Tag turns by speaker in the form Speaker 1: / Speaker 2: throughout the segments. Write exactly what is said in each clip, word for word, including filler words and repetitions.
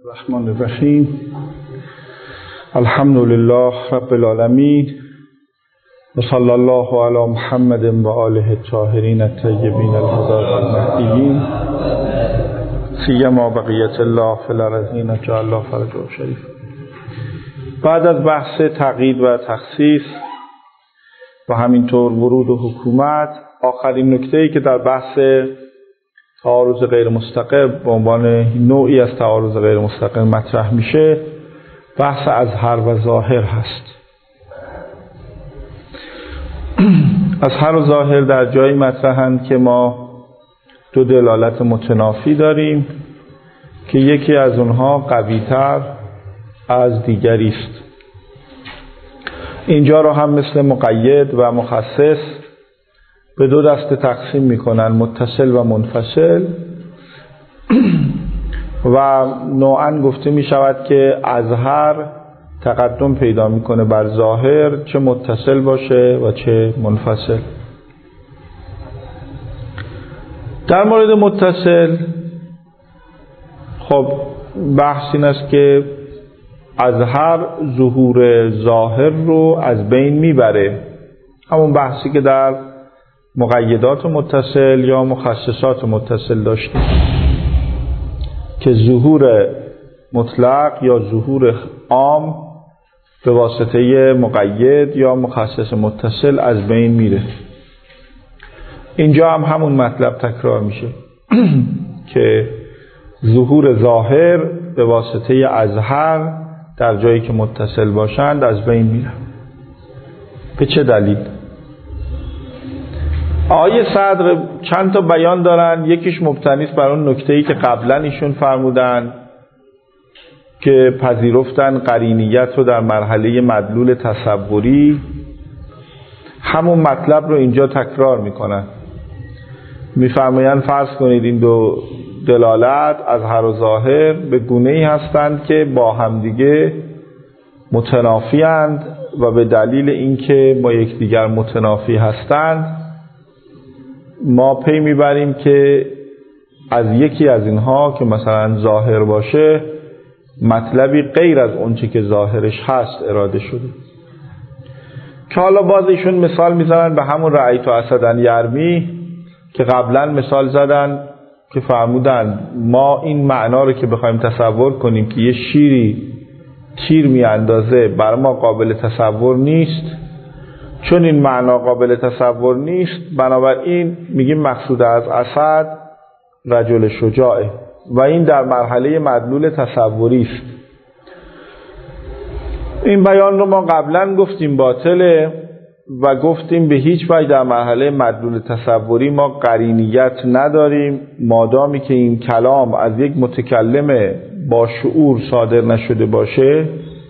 Speaker 1: الرحمن الرحیم. الحمد لله رب العالمین و صلی الله علی محمد و آله الطاهرین الطیبین الهداة المهدیین سیما بقیت الله فی الارضین جعل الله فرجه شریف. بعد از بحث تقیید و تخصیص و همینطور ورود و حکومت، آخرین نکته‌ای که در بحث تعارض غیر مستقر به عنوان نوعی از تعارض غیر مستقر مطرح میشه، بحث اظهر و ظاهر هست. اظهر و ظاهر در جایی مطرحند که ما دو دلالت متنافی داریم که یکی از اونها قوی‌تر از دیگری است. اینجا را هم مثل مقید و مخصص به دو دسته تقسیم میکنن، متصل و منفصل، و نوعاً گفته میشود که اظهر تقدم پیدا میکنه بر ظاهر، چه متصل باشه و چه منفصل. در مورد متصل خب بحث این است که اظهر ظهور ظاهر رو از بین میبره، همون بحثی که در مقیدات متصل یا مخصصات متصل داشتیم که ظهور مطلق یا ظهور عام به واسطه مقید یا مخصص متصل از بین میره. اینجا هم همون مطلب تکرار میشه که ظهور ظاهر به واسطه اظهر در جایی که متصل باشند از بین میره. به چه دلیل؟ آیه صدر چند تا بیان دارن. یکیش مبتنی است بر اون نکته‌ای که قبلا ایشون فرمودن که پذیرفتن قرینیت رو در مرحله مدلول تصوری، همون مطلب رو اینجا تکرار میکنن. میفرمایند فرض کنید این دو دلالت اظهر و ظاهر به گونه‌ای هستند که با همدیگه متنافی اند و به دلیل اینکه با یکدیگر متنافی هستند ما پی میبریم که از یکی از اینها که مثلا ظاهر باشه مطلبی غیر از اون چی که ظاهرش هست اراده شده. که حالا باز ایشون مثال میزنن به همون رأیت اسدً یرمی که قبلا مثال زدن که فرمودن ما این معنا رو که بخوایم تصور کنیم که یه شیری تیر میاندازه بر ما قابل تصور نیست، چون این معنا قابل تصور نیست بنابراین میگیم مقصود از اسد رجل شجاعه و این در مرحله مدلول تصوری است. این بیان رو ما قبلا گفتیم باطله و گفتیم به هیچ وجه در مرحله مدلول تصوری ما قرینیت نداریم مادامی که این کلام از یک متکلم با شعور صادر نشده باشه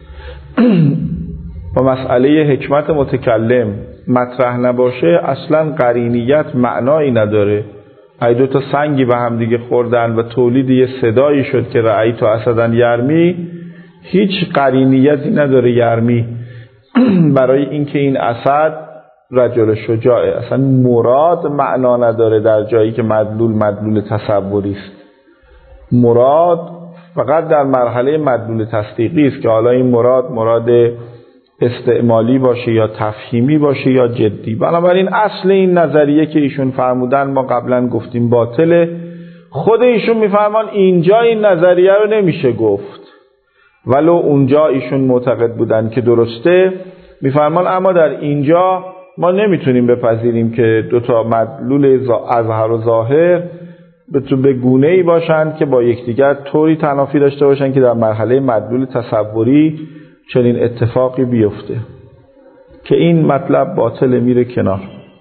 Speaker 1: و مسئله حکمت متکلم مطرح نباشه اصلا قرینیت معنایی نداره. ای دو تا سنگی به هم دیگه خوردن و تولید یه صدایی شد که رأیت اسدً یرمی، هیچ قرینیتی نداره یرمی برای اینکه این اسد رجل شجاعه. اصلا مراد معنا نداره در جایی که مدلول مدلول تصوری است. مراد فقط در مرحله مدلول تصدیقی است که حالا این مراد مراد استعمالی باشه یا تفهیمی باشه یا جدی. بنابراین اصل این نظریه که ایشون فرمودن ما قبلا گفتیم باطله. خود ایشون میفرمان اینجا این نظریه رو نمیشه گفت، ولو اونجا ایشون معتقد بودن که درسته. میفرمان اما در اینجا ما نمیتونیم بپذیریم که دوتا مدلول اظهر و ظاهر به گونه‌ای باشند که با یکدیگر طوری تنافی داشته باشند که در مرحله مدلول تصوری چنین اتفاقی بیفته، که این مطلب باطل میره کنار.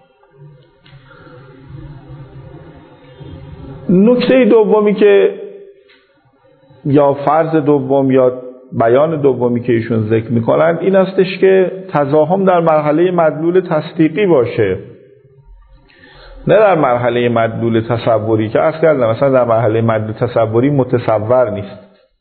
Speaker 1: نکته دومی که یا فرض دوم یا بیان دومی که ایشون ذکر میکنن این استش که تزاحم در مرحله مدلول تصدیقی باشه، نه در مرحله مدلول تصوری که عرض کردم مثلا در مرحله مدلول تصوری متصور نیست.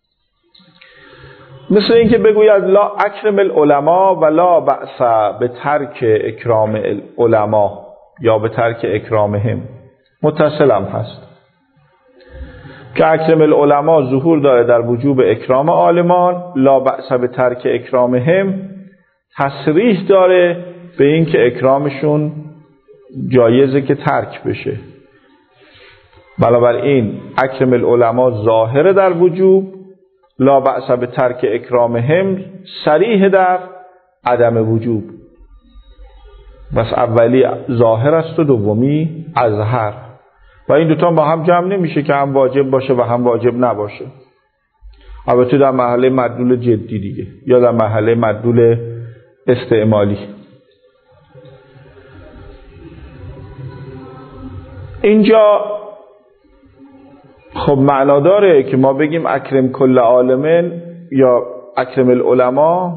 Speaker 1: مثل اینکه بگوید لا اکرم العلماء و لا بأس به ترک اکرام العلماء یا به ترک اکرامهم، متصل هم هست. که اکرم العلماء ظهور داره در وجوب اکرام عالمان، لا بأس به ترک اکرامهم تصریح داره به این که اکرامشون جایزه که ترک بشه. بنابراین اکرم العلماء ظاهر در وجوب، لا بأس به ترک اکرامهم صریح در عدم وجوب. بس اولی ظاهر است و دومی اظهر، و این دوتا با هم جمع نمیشه که هم واجب باشه و هم واجب نباشه. البته در مرحله مدلول جدی دیگه، یا در مرحله مدلول استعمالی. اینجا خب معنا داره که ما بگیم اکرم کل عالمن یا اکرم العلماء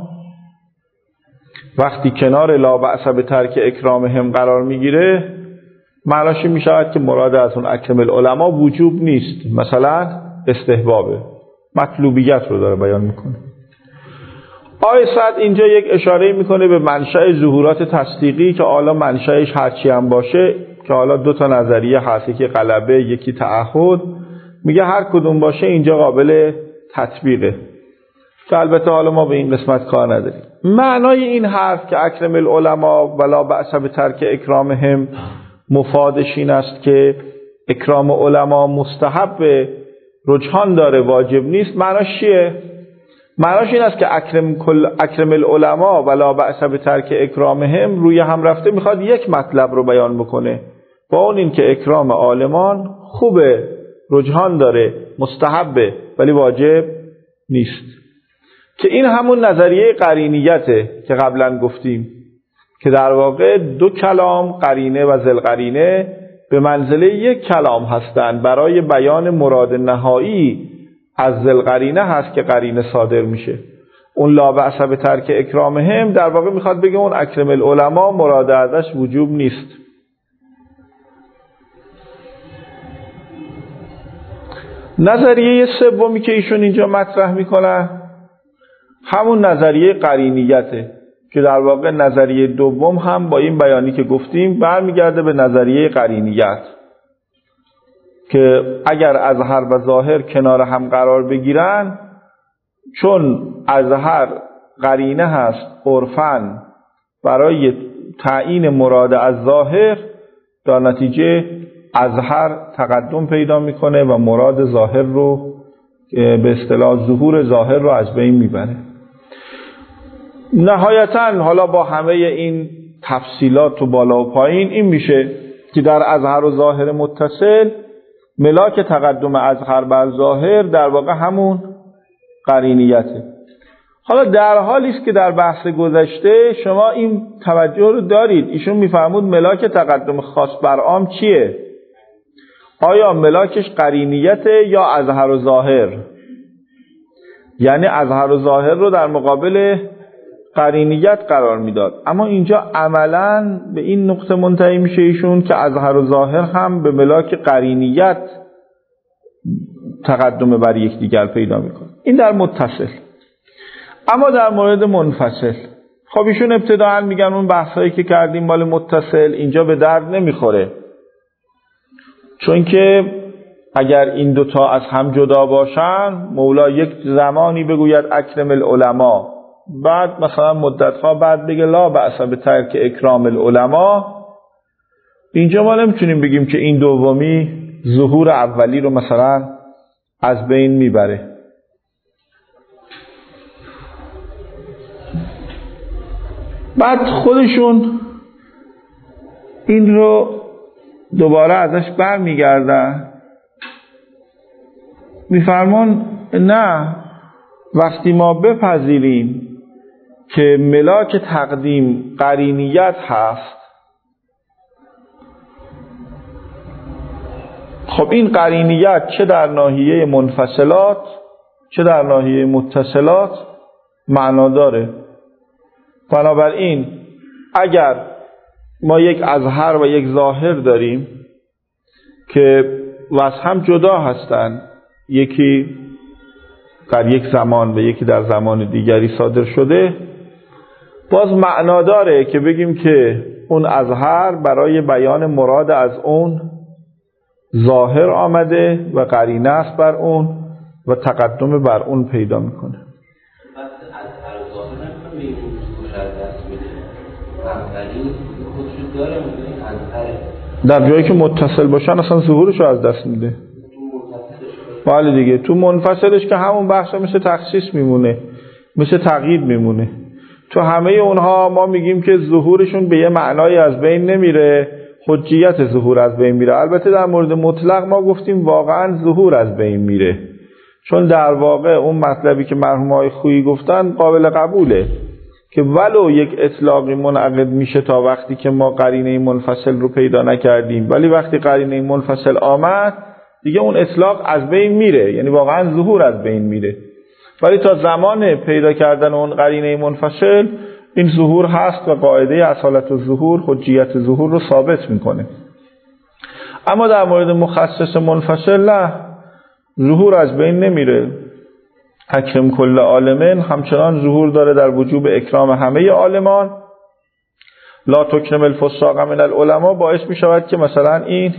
Speaker 1: وقتی کنار لا بأس به ترک اکرامهم قرار میگیره، معناش می شود که مراد از اون اکرم العلماء وجوب نیست، مثلا استحبابه، مطلوبیت رو داره بیان میکنه. آیه صد اینجا یک اشاره میکنه به منشأ ظهورات تصدیقی که حالا منشأش هرچی هم باشه، که حالا دو تا نظریه هست، یکی غلبه یکی تعهد. میگه هر کدوم باشه اینجا قابل تطبیقه، که البته حالا ما به این قسمت کار نداریم. معنای این حرف که اکرم العلماء ولا بأس به ترک اکرامهم مفادش این است که اکرام علما مستحب، رجحان داره، واجب نیست. معناش چیه؟ معناش این است که اکرم کل اکرم العلماء ولا بأس به ترک اکرامهم روی هم رفته میخواد یک مطلب رو بیان بکنه، با اون این که اکرام عالمان خوبه، رجحان داره، مستحبه، ولی واجب نیست. که این همون نظریه قرینیته که قبلا گفتیم، که در واقع دو کلام، قرینه و ذوالقرینه، به منزله یک کلام هستند برای بیان مراد نهایی از ذوالقرینه هست که قرینه صادر میشه. اون لا بأس به ترک اکرامهم در واقع میخواد بگه اون اکرم العلماء مراد ازش وجوب نیست. نظریه سومی که ایشون اینجا مطرح میکنه همون نظریه قرینیته، که در واقع نظریه دوم هم با این بیانی که گفتیم برمیگرده به نظریه قرینیت، که اگر اظهر و ظاهر کنار هم قرار بگیرن، چون اظهر قرینه هست عرفاً برای تعیین مراد از ظاهر، در نتیجه اظهر تقدم پیدا میکنه و مراد ظاهر رو به اصطلاح ظهور ظاهر رو از بین میبره. نهایتاً حالا با همه این تفصیلات و بالا و پایین این میشه که در اظهر و ظاهر متصل ملاک تقدم اظهر بر ظاهر در واقع همون قرینیته. حالا در حالی است که در بحث گذشته شما این توجه رو دارید، ایشون میفرمود ملاک تقدم خاص بر عام چیه؟ آیا ملاکش قرینیته یا اظهر و ظاهر؟ یعنی اظهر و ظاهر رو در مقابل قرینیت قرار میداد. اما اینجا عملاً به این نقطه منتهی میشه ایشون که اظهر و ظاهر هم به ملاک قرینیت تقدم بر یکدیگر پیدا میکنه. این در متصل. اما در مورد منفصل، خب ایشون ابتداءً میگن اون بحثایی که کردیم مال متصل اینجا به درد نمیخوره، چون که اگر این دوتا از هم جدا باشن، مولا یک زمانی بگوید اکرم العلماء، بعد مثلا مدتها بعد بگه لا بأس به ترک اکرام العلماء. اینجا ما نمیتونیم بگیم که این دومی ظهور اولی رو مثلا از بین میبره. بعد خودشون این رو دوباره ازش بر میگردن، میفرمان نه، وقتی ما بپذیریم که ملاک تقدیم قرینیت هست، خب این قرینیت چه در ناحیه منفصلات چه در ناحیه متصلات معنا داره. بنابراین اگر ما یک اظهر و یک ظاهر داریم که از هم جدا هستند، یکی در یک زمان و یکی در زمان دیگری صادر شده، باز معنا داره که بگیم که اون اظهر برای بیان مراد از اون ظاهر آمده و قرینه است بر اون و تقدم بر اون پیدا میکنه. در جایی که متصل باشن اصلا ظهورش رو از دست میده. بله دیگه، تو منفصلش که همون بحثا مثل تخصیص میمونه، مثل تغییر میمونه. تو همه اونها ما میگیم که ظهورشون به یه معنای از بین نمیره، حجیت ظهور از بین میره. البته در مورد مطلق ما گفتیم واقعا ظهور از بین میره، چون در واقع اون مطلبی که مرحوم آقای خویی گفتن قابل قبوله که ولو یک اطلاقی منعقد میشه تا وقتی که ما قرینه منفصل رو پیدا نکردیم، ولی وقتی قرینه منفصل آمد دیگه اون اطلاق از بین میره، یعنی واقعا ظهور از بین میره. ولی تا زمان پیدا کردن اون قرینه منفصل این ظهور هست و قاعده اصالت الظهور حجیت ظهور رو ثابت میکنه. اما در مورد مخصص منفصل نه، ظهور از بین نمیره. اکرم کل عالمین همچنان ظهور داره در وجوب اکرام همه عالمان. لا تکرم الفساق من العلماء باعث می شود که مثلا این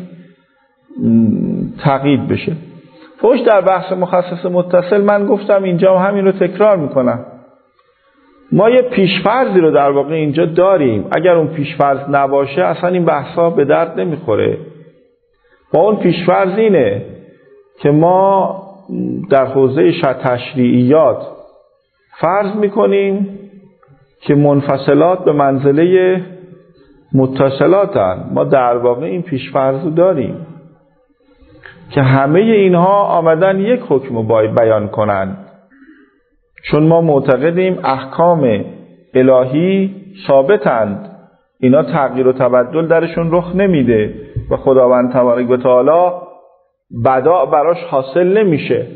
Speaker 1: تقیید بشه. فوش در بحث مخصص متصل من گفتم اینجا همین رو تکرار میکنم. ما یه پیشفرضی رو در واقع اینجا داریم، اگر اون پیشفرض نباشه اصلا این بحثا به درد نمیخوره. با اون پیشفرض اینه که ما در حوزه تشریعیات فرض میکنیم که منفصلات به منزله متصلاتن. ما در واقع این پیشفرض رو داریم که همه اینها آمدن یک حکم رو بیان کنند، چون ما معتقدیم احکام الهی ثابتند، اینا تغییر و تبدل درشون رخ نمیده و خداوند تبارک و تعالی بداع براش حاصل نمیشه.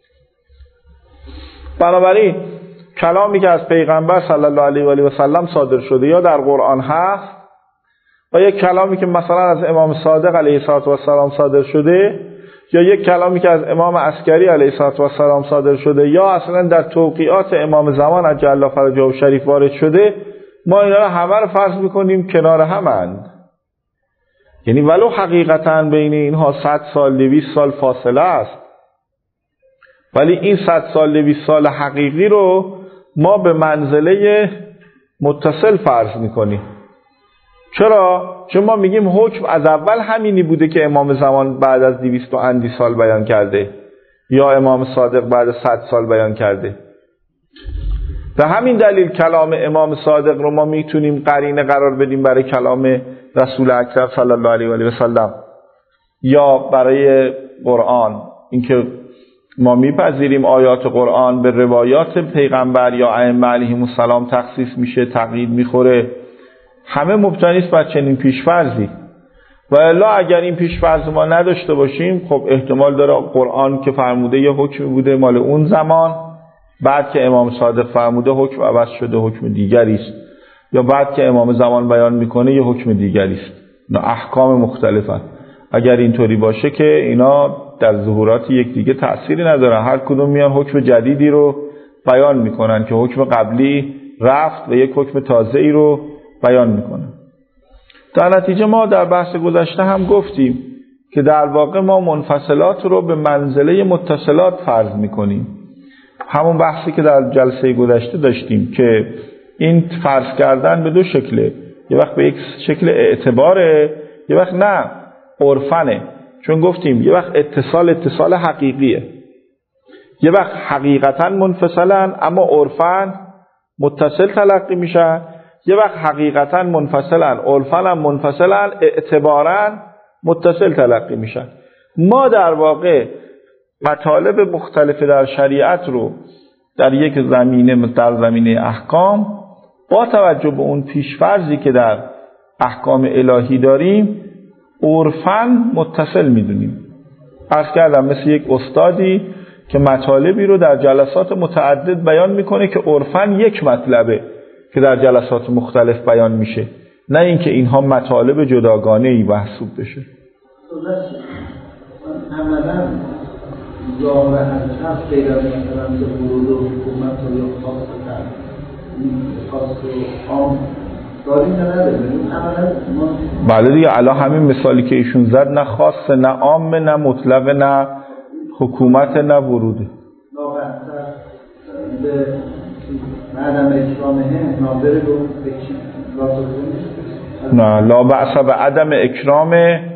Speaker 1: بنابراین کلامی که از پیغمبر صلی الله علیه و آله و سلم صادر شده یا در قرآن هست و یک کلامی که مثلا از امام صادق علیه السلام صادر شده یا یک کلامی که از امام عسکری علیه السلام صادر شده یا اصلا در توقیعات امام زمان عجل الله فرجه و شریف وارد شده، ما اینا رو همه رو فرض میکنیم کنار همند. یعنی ولو حقیقتاً بین اینها صد سال دویست سال فاصله است، ولی این صد سال دویست سال حقیقی رو ما به منزله متصل فرض میکنیم. چرا؟ چون ما میگیم حکم از اول همینی بوده که امام زمان بعد از دویست و اندی سال بیان کرده یا امام صادق بعد از صد سال بیان کرده. به همین دلیل کلام امام صادق رو ما میتونیم قرینه قرار بدیم برای کلام رسول اکرم صلی الله علیه و آله و سلم یا برای قرآن. اینکه ما میپذیریم آیات قرآن به روایات پیغمبر یا ائمه علیهم السلام تخصیص میشه، تقیید میخوره، همه مبتنی است بر چنین پیشفرضی. و الا اگر این پیشفرض ما نداشته باشیم، خب احتمال داره قرآن که فرموده یه حکم بوده مال اون زمان، بعد که امام صادق فرموده حکم عوض شده حکم دیگری است، یا بعد که امام زمان بیان میکنه یه حکم دیگری است. نه، احکام مختلفن. اگر اینطوری باشه که اینا در ظهورات یک دیگه تأثیری ندارن، هر کدوم میان حکم جدیدی رو بیان میکنن که حکم قبلی رفت و یک حکم تازه‌ای رو بیان میکنن. در نتیجه ما در بحث گذشته هم گفتیم که در واقع ما منفصلات رو به منزله متصلات فرض میکنیم. همون بحثی که در جلسه گذشته داشتیم که این فرض کردن به دو شکله، یه وقت به یک شکل اعتباره، یه وقت نه عرفنه. چون گفتیم یه وقت اتصال اتصال حقیقیه، یه وقت حقیقتا منفصلن اما عرفن متصل تلقی میشن، یه وقت حقیقتا منفصلن عرفن منفصلن اعتبارا متصل تلقی میشن. ما در واقع مطالب مختلف در شریعت رو در یک زمینه در زمینه احکام با توجه به اون پیشفرضی که در احکام الهی داریم عرفاً متصل میدونیم. عرض کردم مثل یک استادی که مطالبی رو در جلسات متعدد بیان میکنه که عرفاً یک مطلبه که در جلسات مختلف بیان میشه، نه اینکه اینها مطالب جداگانه‌ای محسوب بشه.
Speaker 2: عملاً ظاهر از غیر از مثلا ورود و حکومت یا خاص خاص عام داریم یا نداریم عملا ما
Speaker 1: بله دیگه الان همین مثالی که ایشون زد نه خاصه نه عامه نه مطلق نه حکومت نه وروده
Speaker 2: نابستر به عدم اکرامه ناظر رو بکشید
Speaker 1: نه لا بأس به عدم اکرام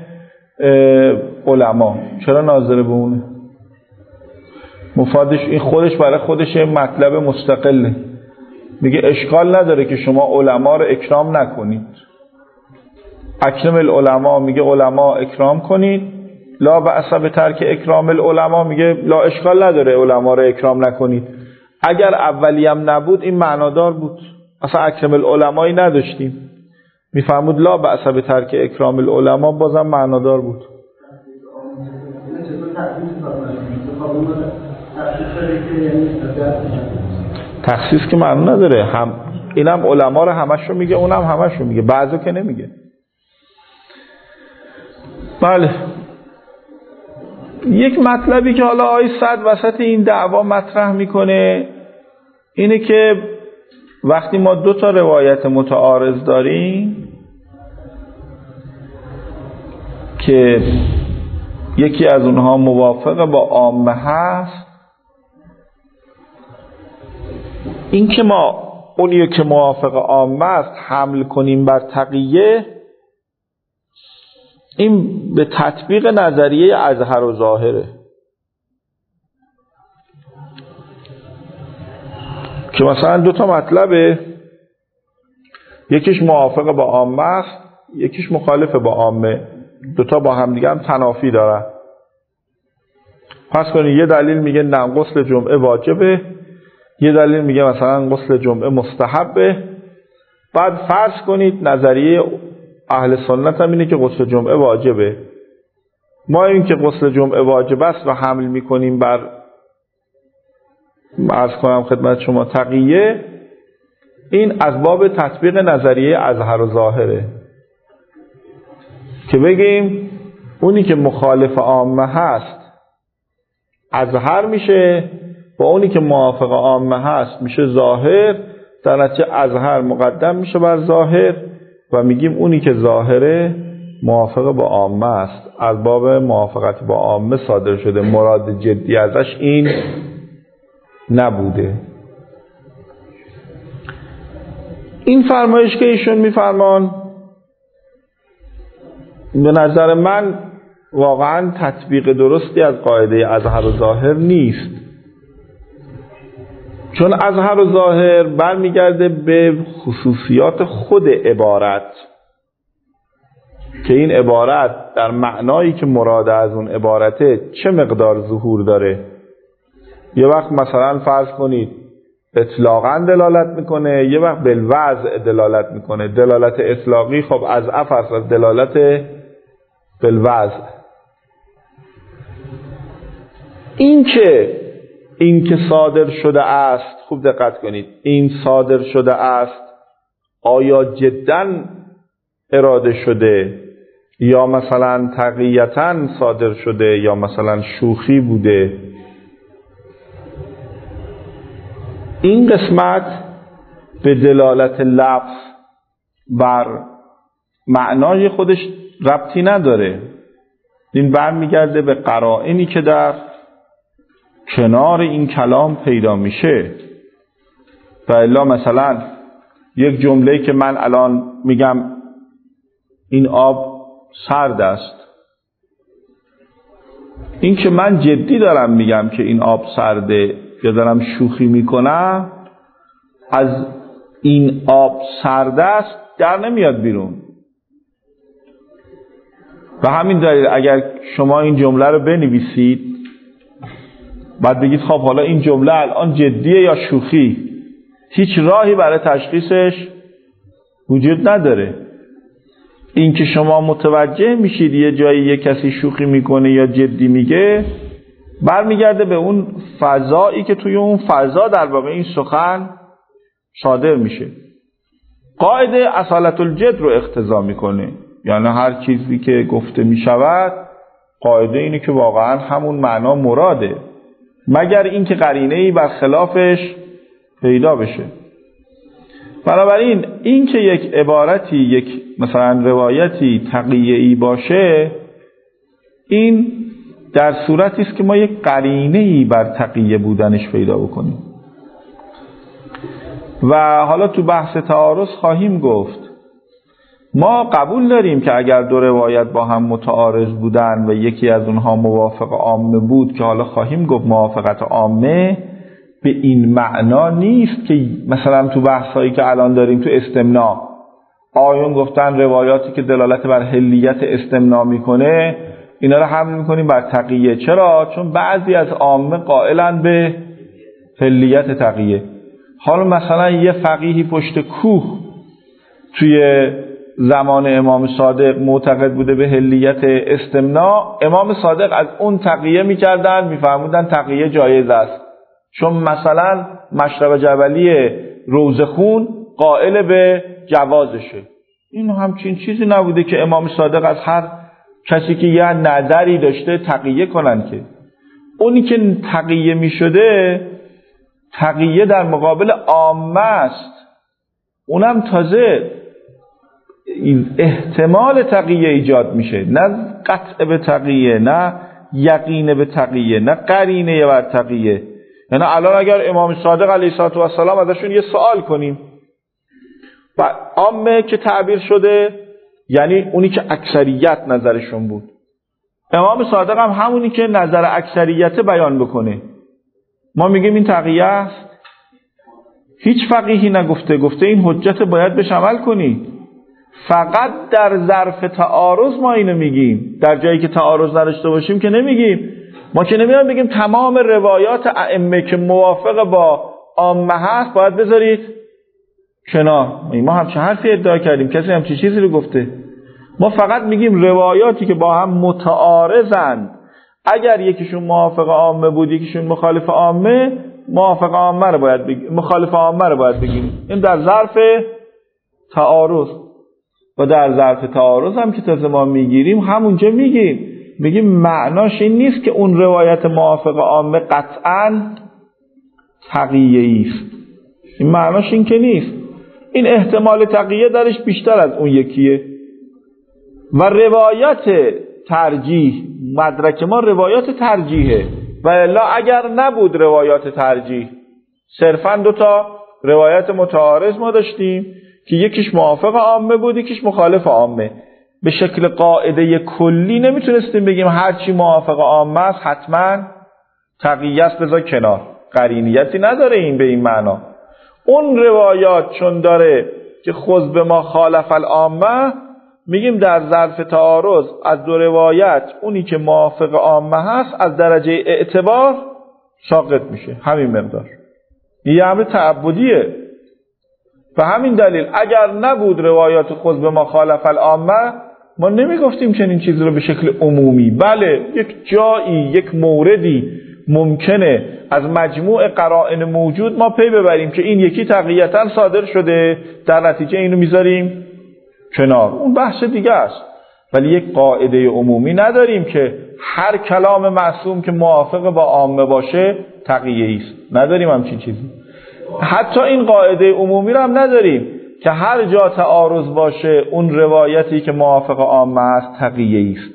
Speaker 1: علما چرا ناظر به اونه مفادش این خودش برای خودش مطلب مستقله میگه اشکال نداره که شما علما رو اکرام نکنید اکرم العلماء میگه علما اکرام کنید لا بأس به ترک اکرام العلماء میگه لا اشکال نداره علما رو اکرام نکنید اگر اولی هم نبود این معنادار بود اصلا اکرم العلمایی نداشتیم میفهمود لا بأس به ترک اکرام العلماء بازم معنادار بود تخصیص که معنی نداره هم اینم علما رو همشو میگه اونم همشو میگه بعضو که نمیگه بله یک مطلبی که حالا آقای صد وسط این دعوا مطرح میکنه اینه که وقتی ما دو تا روایت متعارض داریم که یکی از اونها موافق با عامه هست این که ما اونی که موافق عامه است حمل کنیم بر تقیه این به تطبیق نظریه اظهر و ظاهره که مثلا دو تا مطلبه یکیش موافق با عامه است یکیش مخالف با عامه دوتا با هم دیگه هم تنافی دارن پس کنید یه دلیل میگه نه غسل جمعه واجبه یه دلیل میگه مثلا غسل جمعه مستحبه بعد فرض کنید نظریه اهل سنت هم اینه که غسل جمعه واجبه ما این که غسل جمعه واجب است و حمل میکنیم بر عرض کنم خدمت شما تقیه این از باب تطبیق نظریه اظهر و ظاهره که بگیم اونی که مخالف عامه هست اظهر میشه با اونی که موافق عامه هست میشه ظاهر در نتیجه اظهر مقدم میشه بر ظاهر و میگیم اونی که ظاهره موافق با عامه است از باب موافقت با عامه صادر شده مراد جدی ازش این نبوده این فرمایش که ایشون میفرمان به نظر من واقعا تطبیق درستی از قاعده اظهر و ظاهر نیست چون اظهر و ظاهر برمیگرده به خصوصیات خود عبارت که این عبارت در معنایی که مراد از اون عبارته چه مقدار ظهور داره یه وقت مثلا فرض کنید اطلاقاً دلالت میکنه یه وقت بالوضع دلالت میکنه دلالت اطلاقی خب از افرس از دلالت بالوضع این که این که صادر شده است خوب دقت کنید این صادر شده است آیا جداً اراده شده یا مثلا تقییتاً صادر شده یا مثلا شوخی بوده این قسمت به دلالت لفظ بر معنای خودش ربطی نداره این برمیگرده به قرائنی که در کنار این کلام پیدا میشه و الا مثلا یک جمله که من الان میگم این آب سرد است این که من جدی دارم میگم که این آب سرده یا دارم شوخی میکنم از این آب سرد است در نمیاد بیرون و همین دلیل اگر شما این جمله رو بنویسید بعد بگید خب حالا این جمله الان جدیه یا شوخی هیچ راهی برای تشخیصش وجود نداره این که شما متوجه میشید یه جایی یه کسی شوخی میکنه یا جدی میگه برمیگرده به اون فضایی که توی اون فضا در واقع این سخن صادر میشه قاعده اصالت الجد رو اقتضا میکنه یعنی هر چیزی که گفته میشود قاعده اینه که واقعا همون معنا مراده مگر اینکه قرینه‌ای بر خلافش پیدا بشه بنابراین این که یک عبارتی، یک مثلا روایتی تقیه‌ای باشه، این در صورتی است که ما یک قرینه‌ای بر تقیه بودنش پیدا بکنیم. و حالا تو بحث تعارض خواهیم گفت ما قبول داریم که اگر دو روایت با هم متعارض بودن و یکی از اونها موافق عامه بود، که حالا خواهیم گفت موافقت عامه به این معنا نیست که مثلا تو بحثایی که الان داریم تو استمناء آیون گفتن روایاتی که دلالت بر حلیت استمناء میکنه اینا رو حمل میکنیم بر تقیه. چرا؟ چون بعضی از عامه قائلن به حلیت تقیه. حالا مثلا یه فقیهی پشت کوه توی زمان امام صادق معتقد بوده به حلیت استمناء، امام صادق از اون تقیه میکردن، میفرمودن تقیه جایز است، چون مثلا مشرب جبلی روزخون قائل به جوازشه. این همچین چیزی نبوده که امام صادق از هر کسی که یه نظری داشته تقیه کنن. که اونی که تقیه میشده تقیه در مقابل عامه است، اونم تازه احتمال تقیه ایجاد میشه، نه قطع به تقیه، نه یقین به تقیه، نه قرینه بر تقیه. یعنی الان اگر امام صادق علیه السلام ازشون یه سوال کنیم و عامه که تعبیر شده یعنی اونی که اکثریت نظرشون بود، امام صادق هم همونی که نظر اکثریت بیان بکنه، ما میگیم این تقیه است. هیچ فقیهی نگفته، گفته این حجت باید بهش عمل کنی. فقط در ظرف تعارض ما اینو میگیم، در جایی که تعارض نداشته باشیم که نمیگیم. ما که نمیام بگیم تمام روایات ائمه که موافق با عامه هست باید بذارید کنار. ما همچه حرفی ادعا کردیم؟ کسی همچه چیزی رو گفته؟ ما فقط میگیم روایاتی که با هم متعارضند، اگر یکیشون موافق عامه بود یکیشون مخالف عامه، موافق عامه رو باید بگیم، مخالف عامه رو باید بگیم. این در ظرف تعارض. و در ظرف تعارض هم که تازه ما میگیریم همونجا میگیم میگیم معناش این نیست که اون روایت موافق عامه قطعاً تقیه‌ای است. این معناش این که نیست. این احتمال تقیه درش بیشتر از اون یکیه. و روایت ترجیح، مدرک ما روایات ترجیحه. و الا اگر نبود روایات ترجیح، صرفاً دو تا روایت متعارض ما داشتیم که یکیش موافق عامه بود یکیش مخالف عامه. به شکل قاعده کلی نمیتونستیم بگیم هرچی موافق عامه است حتما تقیه است، بذار کنار. قرینیتی نداره این به این معنا. اون روایات چون داره که خذ به ما خالف العامه، میگیم در ظرف تعارض از دو روایت اونی که موافق عامه هست از درجه اعتبار ساقط میشه. همین مقدار. یه امر تعبدیه. و همین دلیل اگر نبود روایات خذ به ما خالف العامه، ما نمیگفتیم چنین چیزی رو به شکل عمومی. بله یک جایی، یک موردی ممکنه از مجموع قرائن موجود ما پی ببریم که این یکی تقییتا صادر شده، در نتیجه اینو میذاریم کنار. اون بحث دیگه است. ولی یک قاعده عمومی نداریم که هر کلام معصوم که موافق با عامه باشه تقیه‌ای است. نداریم همچین چیزی. حتی این قاعده عمومی رو هم نداریم که هر جا تعارض باشه اون روایتی که موافق عامه است تقیه‌ای است.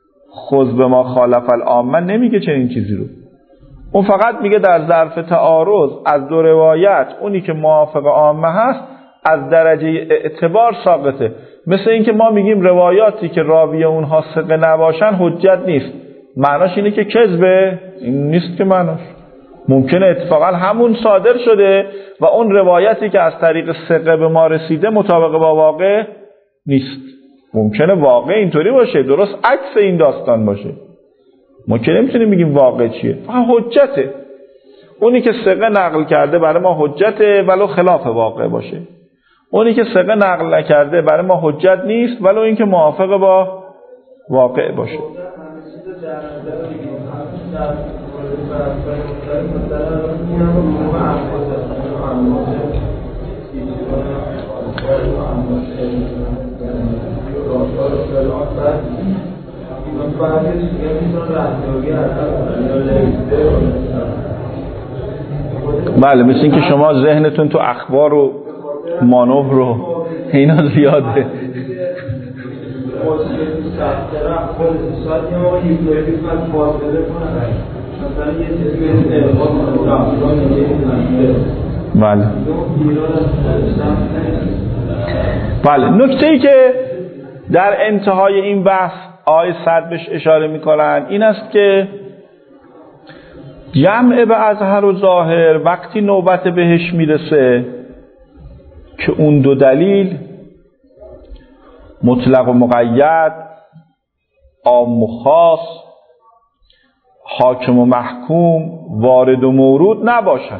Speaker 1: خذ به ما خالف العامه نمیگه چنین چیزی رو. اون فقط میگه در ظرف تعارض از دو روایت اونی که موافق عامه هست از درجه اعتبار ساقطه. مثل اینکه ما میگیم روایاتی که راوی اونها ثقه نباشن حجت نیست. معناش اینه که کذبه؟ این نیست که معناش. ممکنه اتفاقا همون صادر شده و اون روایتی که از طریق ثقه به ما رسیده مطابق با واقع نیست. ممکنه واقع اینطوری باشه، درست عکس این داستان باشه. ما که نمیتونیم بگیم واقع چیه. فقط حجته. اونی که ثقه نقل کرده برای ما حجته ولو خلاف واقع باشه. اونی که ثقه نقل نکرده برای ما حجت نیست ولو اینکه موافق با واقع باشه. بله، مثل این که شما ذهنتون تو اخبار و مانور رو اینا زیاده. بله بله نکته ای که در انتهای این بحث آقای صدر بهش اشاره میکنن این است که جمع به اظهر و ظاهر وقتی نوبت بهش میرسه که اون دو دلیل مطلق و مقید، عام و خاص، حاکم و محکوم، وارد و مورود نباشد.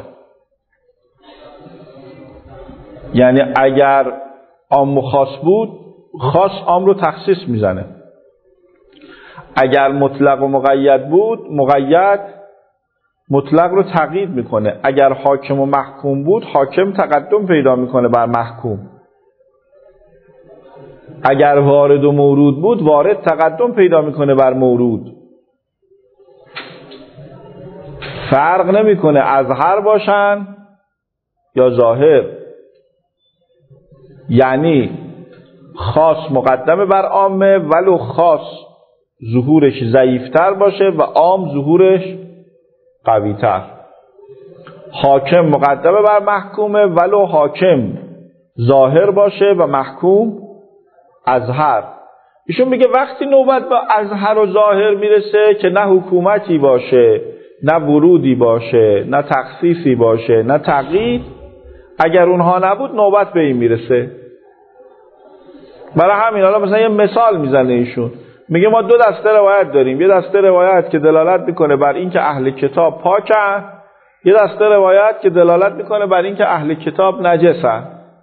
Speaker 1: یعنی اگر عام و خاص بود، خاص عام رو تخصیص میزنه. اگر مطلق و مقید بود، مقید مطلق رو تقیید میکنه. اگر حاکم و محکوم بود، حاکم تقدم پیدا میکنه بر محکوم. اگر وارد و مورود بود، وارد تقدم پیدا میکنه بر مورود. فرق نمیکنه اظهر باشن یا ظاهر. یعنی خاص مقدمه بر عامه ولو خاص ظهورش ضعیفتر باشه و عام ظهورش قویتر. حاکم مقدمه بر محکومه ولو حاکم ظاهر باشه و محکوم اظهر. ایشون میگه وقتی نوبت به اظهر و ظاهر میرسه که نه حکومتی باشه، نه ورودی باشه، نه تخصیصی باشه، نه تقیید، اگر اونها نبود نوبت به این میرسه. برای همین حالا مثلا یه مثال میزنه ایشون، میگه ما دو دسته روایت داریم. یه دسته روایت که دلالت میکنه بر این که اهل کتاب پاکن، یه دسته روایت که دلالت میکنه بر این که اهل کتاب نجسن.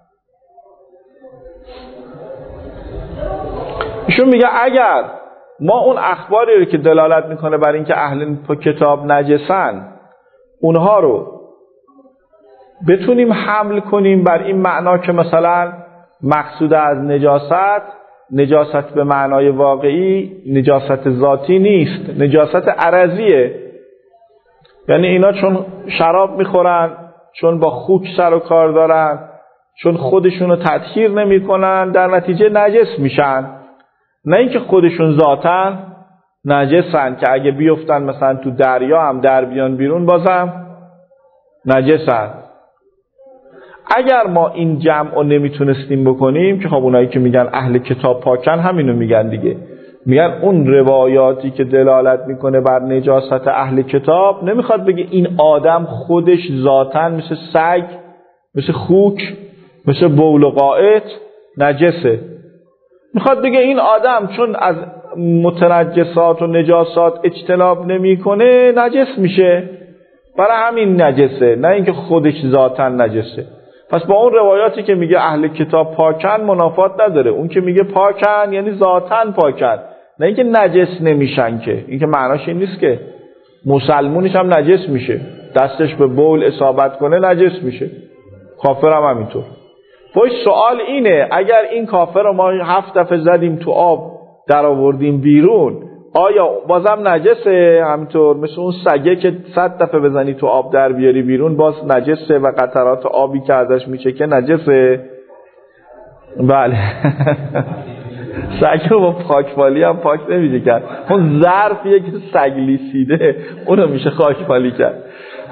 Speaker 1: ایشون میگه اگر ما اون اخباری رو که دلالت میکنه بر این که اهل کتاب نجسن اونها رو بتونیم حمل کنیم بر این معنا که مثلا مقصود از نجاست نجاست به معنای واقعی نجاست ذاتی نیست، نجاست عرضیه. یعنی اینا چون شراب میخورن، چون با خوک سر و کار دارن، چون خودشونو تطهیر نمی کنن، در نتیجه نجس میشن. نه اینکه خودشون ذاتن نجسن که اگه بیفتن مثلا تو دریا هم در بیان بیرون بازم نجسن. اگر ما این جمع رو نمیتونستیم بکنیم که خب اونایی که میگن اهل کتاب پاکن همینو میگن دیگه، میگن اون روایاتی که دلالت میکنه بر نجاست اهل کتاب نمیخواد بگه این آدم خودش ذاتاً مثل سگ، مثل خوک، مثل بول و غائط نجسه. میخواد بگه این آدم چون از متنجسات و نجاسات اجتناب نمیکنه نجس میشه، برای همین نجسه، نه اینکه خودش ذاتاً نجسه. پس با اون روایاتی که میگه اهل کتاب پاکن منافات نداره. اون که میگه پاکن یعنی ذاتاً پاکن، نه اینکه نجس نمیشن. که این که معناش این نیست که مسلمونش هم نجس میشه، دستش به بول اصابت کنه نجس میشه، کافر هم همینطور. باش سوال اینه اگر این کافر رو ما هفت دفعه زدیم تو آب در آوردیم بیرون، آیا بازم نجسه؟ همینطور مثل اون سگه که صد دفعه بزنی تو آب در بیاری بیرون باز نجسه و قطرات آبی که ازش میشه که نجسه؟ بله. سگ رو با پاکبالی هم پاک نمیشه کرد. اون ظرفیه که سگ لیسیده اونو میشه خاکبالی کرد.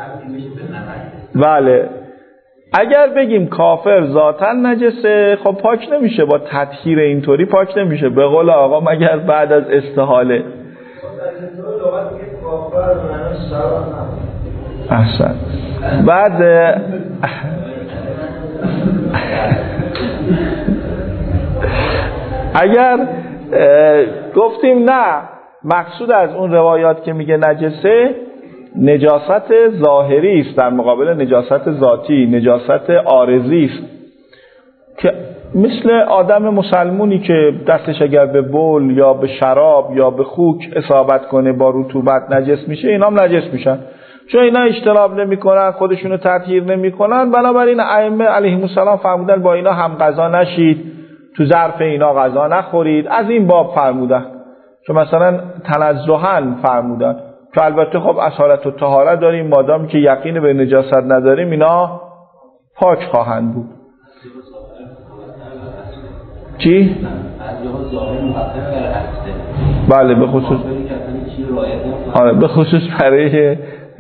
Speaker 1: بله. اگر بگیم کافر ذاتاً نجسه، خب پاک نمیشه، با تطهیر اینطوری پاک نمیشه. به قول آقا مگر بعد از استحاله. احسن. بعد اگر گفتیم نه مقصود از اون روایات که میگه نجسه نجاست ظاهری است در مقابل نجاست ذاتی، نجاست عارضی است، که مثل آدم مسلمونی که دستش اگر به بول یا به شراب یا به خوک اصابت کنه با رطوبت نجس میشه، اینا هم نجس میشن. چون اینا اجتناب نمیکنن، خودشونو تطهیر نمیکنن، بنابراین ائمه علیهم السلام فرمودن با اینا هم غذا نشید، تو ظرف اینا غذا نخورید. از این باب فرمودن، چون مثلا تنزهاً فرمودن که البته خب اصالت و طهارت داریم، مادامی که یقین به نجاست نداریم اینا پاک خواهند بود. چی؟ بله به خصوص آره به خصوص برای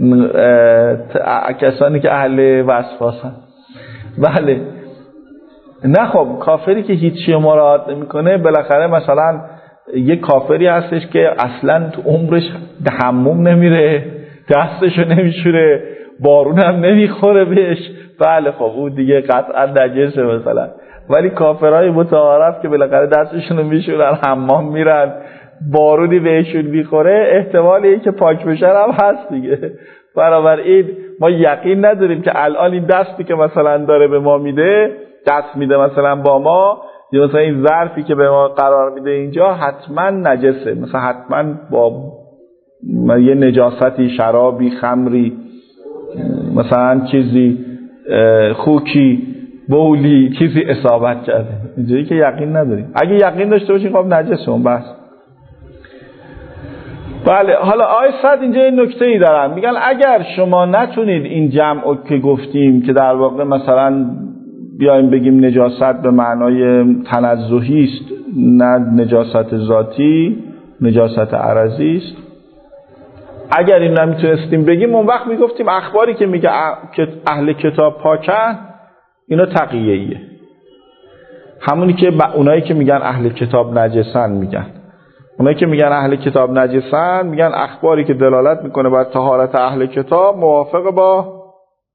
Speaker 1: کسانی که اهل وسواس. بله نه خب کافری که هیچی مراعات نمیکنه بالاخره مثلا یه کافری هستش که اصلا تو عمرش تحمم نمیره، دستشو نمیشوره، بارون هم نمیخوره بهش. بله خب اون دیگه قطعا نجسه مثلا. ولی کافرهای متعارف که بالاخره دستشونو میشورن، حمام میرن، بارونی بهشون میخوره، احتمال این که پاک بشن هم هست دیگه. بنابراین ما یقین نداریم که الان این دستی که مثلا داره به ما میده، دست میده مثلا با ما، یا مثلا این ظرفی که به ما قرار میده اینجا حتما نجسه، مثلا حتما با یه نجاستی، شرابی، خمری، مثلا چیزی خوکی، بولی، چیزی اصابت کرده. اینجوری که یقین نداریم. اگه یقین داشته باشیم خب نجسه اون بس. بله حالا آیه صد اینجا این نکته ای دارن، میگن اگر شما نتونید این جمع که گفتیم که در واقع مثلا بیایم بگیم نجاست به معنای تنزهی است، نه نجاست ذاتی، نجاست عرضی است، اگر این نمیتونستیم بگیم اون وقت میگفتیم اخباری که میگه اهل کتاب پاکن اینا تقیه‌ایه. همونی که اونایی که میگن اهل کتاب نجسن میگن، اونایی که میگن اهل کتاب نجسن میگن اخباری که دلالت میکنه بر طهارت اهل کتاب موافق با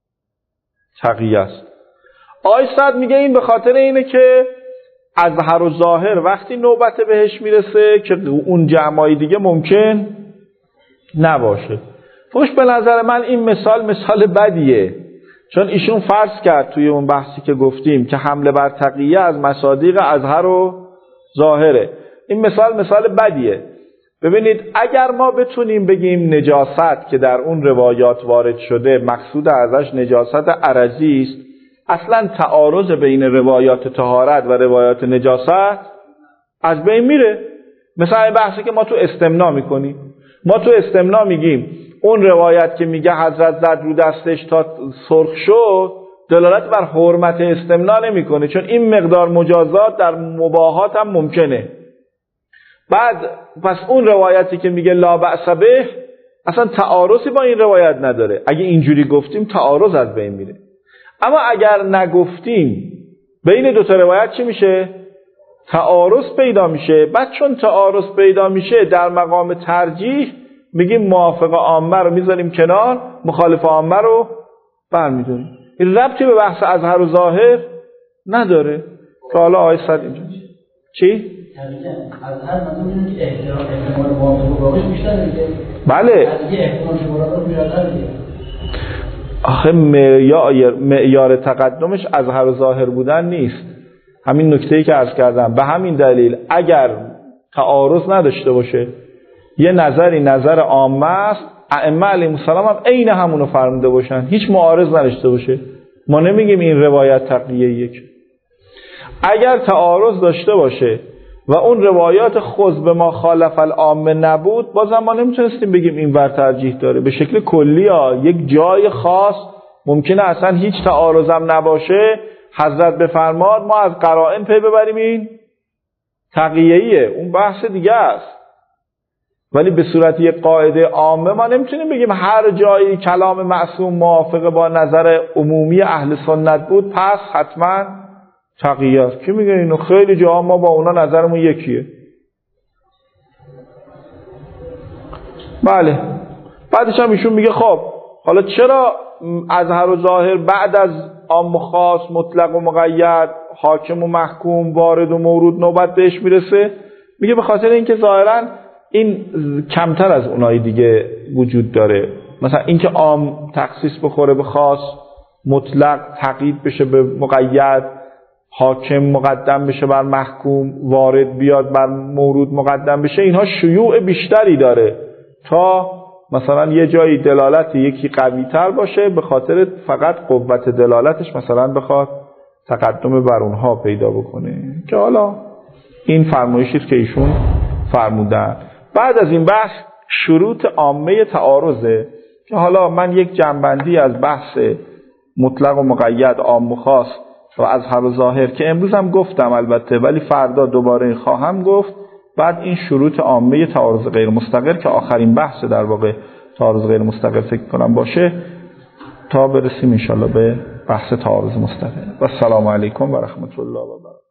Speaker 1: تقیه است. آیه صد میگه این به خاطر اینه که اظهر و ظاهر وقتی نوبت بهش میرسه که اون جمعای دیگه ممکن نباشه. فوش به نظر من این مثال مثال بدیه، چون ایشون فرض کرد توی اون بحثی که گفتیم که حمله بر تقیه از مصادیق اظهر و ظاهره. این مثال مثال بدیه. ببینید اگر ما بتونیم بگیم نجاست که در اون روایات وارد شده مقصود ازش نجاست عرضی است، اصلا تعارض بین روایات طهارت و روایات نجاست از بین میره. مثلا این بحثی که ما تو استمنا میکنیم، ما تو استمنا میگیم اون روایت که میگه حضرت زد رو دستش تا سرخ شد دلالت بر حرمت استمنا نمیکنه، چون این مقدار مجازات در مباحات هم ممکنه. بعد پس اون روایتی که میگه لا بأس به اصلا تعارضی با این روایت نداره. اگه اینجوری گفتیم تعارض از بین میره. اما اگر نگفتیم بین دو تا روایت چی میشه؟ تعارض پیدا میشه. بعد چون تعارض پیدا میشه در مقام ترجیح میگیم موافق عامه رو میذاریم کنار، مخالف عامه رو برمیداریم. این ربطی به بحث اظهر و ظاهر نداره. که حالا آیه صد اینجا چی؟
Speaker 2: اظهر مثلا که احتمال موافق باقیش بیشتر دیگه.
Speaker 1: بله.
Speaker 2: از یه احتمال شما رو بیشتر دیگه.
Speaker 1: آخه معیار معیار تقدمش اظهر و ظاهر بودن نیست. همین نکته‌ای که عرض کردم. به همین دلیل اگر تعارض نداشته باشه، یه نظری نظر عامه است، ائمه علیهم السلام هم عین همونو فرموده باشن، هیچ معارض نداشته باشه، ما نمیگیم این روایت تقیه یک. اگر تعارض داشته باشه و اون روایات خود به ما خالف العامه نبود، بازم ما نمیتونستیم بگیم این ور ترجیح داره. به شکل کلی ها یک جای خاص ممکنه اصلا هیچ تعارض هم نباشه، حضرت بفرماد ما از قرائن پی ببریم این تقیه‌ایه، اون بحث دیگه است. ولی به صورت یک قاعده عامه ما نمیتونیم بگیم هر جایی کلام معصوم موافق با نظر عمومی اهل سنت بود پس حتما تقیه است. کی میگه اینو؟ خیلی جاها ما با اونا نظرمون یکیه. بله. بعدش هم ایشون میگه خب حالا چرا اظهر و ظاهر بعد از عام و خاص، مطلق و مقید، حاکم و محکوم، وارد و مورود نوبت بهش میرسه؟ میگه به خاطر اینکه ظاهرا این کمتر از اونای دیگه وجود داره. مثلا اینکه عام تخصیص بخوره به خاص، مطلق تقیید بشه به مقید، حاکم مقدم بشه بر محکوم، وارد بیاد بر مورود مقدم بشه، اینها شیوع بیشتری داره تا مثلا یه جایی دلالت یکی قوی تر باشه به خاطر فقط قوت دلالتش مثلا بخواد تقدم بر اونها پیدا بکنه. که حالا این فرمایشی است که ایشون فرمودن. بعد از این بحث شروط عامه تعارضه که حالا من یک جنبندی از بحث مطلق و مقید، عام و خاص و اظهر و ظاهر که امروز هم گفتم البته، ولی فردا دوباره خواهم گفت. بعد این شروط عامه تعارض غیر مستقر که آخرین بحث در واقع تعارض غیر مستقر فکر کنم باشه، تا برسیم انشالله به بحث تعارض مستقر. و السلام علیکم و رحمت الله و برکاته.